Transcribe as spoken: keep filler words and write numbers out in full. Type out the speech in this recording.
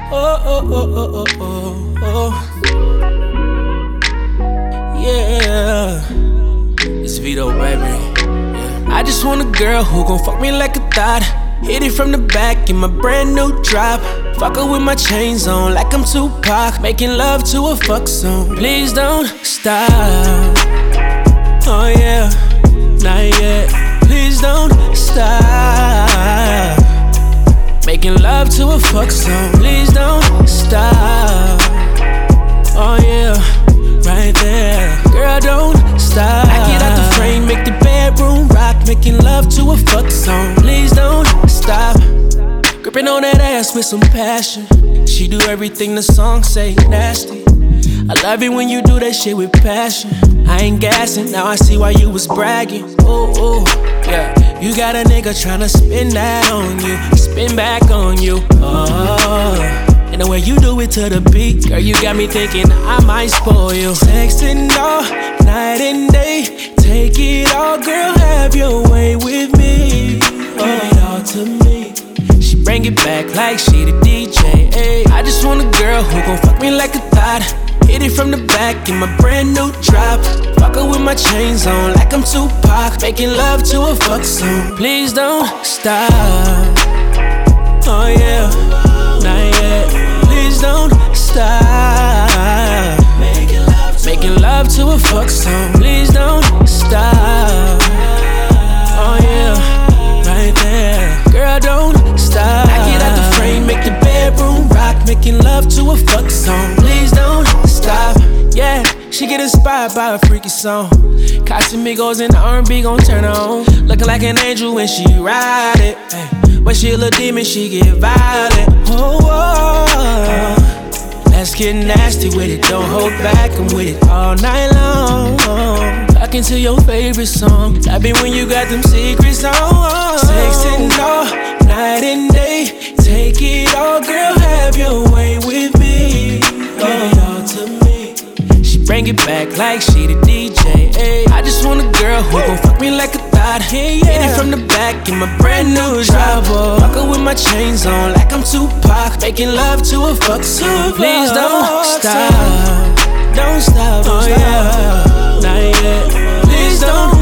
Oh, oh, oh, oh, oh, oh, oh. Yeah. It's Vito, baby. Yeah. I just want a girl who gon' fuck me like a thought. Hit it from the back in my brand new drop. Fuck her with my chains on like I'm Tupac. Making love to a fuck song. Please don't stop. Oh yeah, not yet. Please don't stop. Making love to a fuck song. Please don't stop. Oh yeah, right there. Girl, don't stop. I get out the frame, make the bedroom rock. Making love to a fuck song. Please don't stop. Gripping on that ass with some passion. She do everything the song say, nasty. I love it when you do that shit with passion. I ain't gassing, now I see why you was bragging. Ooh, ooh, yeah. You got a nigga tryna spin that on you, spin back on you. Oh, and the way you do it to the beat, girl, you got me thinking I might spoil you. Sexting all night and day, take it all, girl, have your way with me. Give it all to me. She bring it back like she the D J. Ay. I just want a girl who gon' fuck me like a thought. Hit it from the back in my brand new drop. Fuck her with my chains on like I'm Tupac. Making love to a fuck song. Please don't stop. Oh yeah, not yet. Please don't stop. Making love to a fuck song. Please don't stop. Oh yeah, right there. Girl, don't stop. I get out the frame, make the bedroom rock. Making love to a fuck song. Please don't stop. Yeah, she get inspired by a freaky song. Casamigos and the R and B gon' turn her on. Looking like an angel when she ride it. Ay, when she a little demon, she get violent. Oh, oh, let's get nasty with it. Don't hold back, I'm with it all night long. Talking to your favorite song. Love it when you got them secrets on. Sexing all night and day. Take it all, girl, have your way with me. Give it all to me. She bring it back like she the D J. Ay. I just want a girl who gon' fuck me like a thought. Hey, yeah. Hit it from the back in my brand new drop. Fuck her with my chains on like I'm Tupac. Making love to a fuck song. Please don't stop. Don't stop. Don't oh stop. Yeah, not yet. Please don't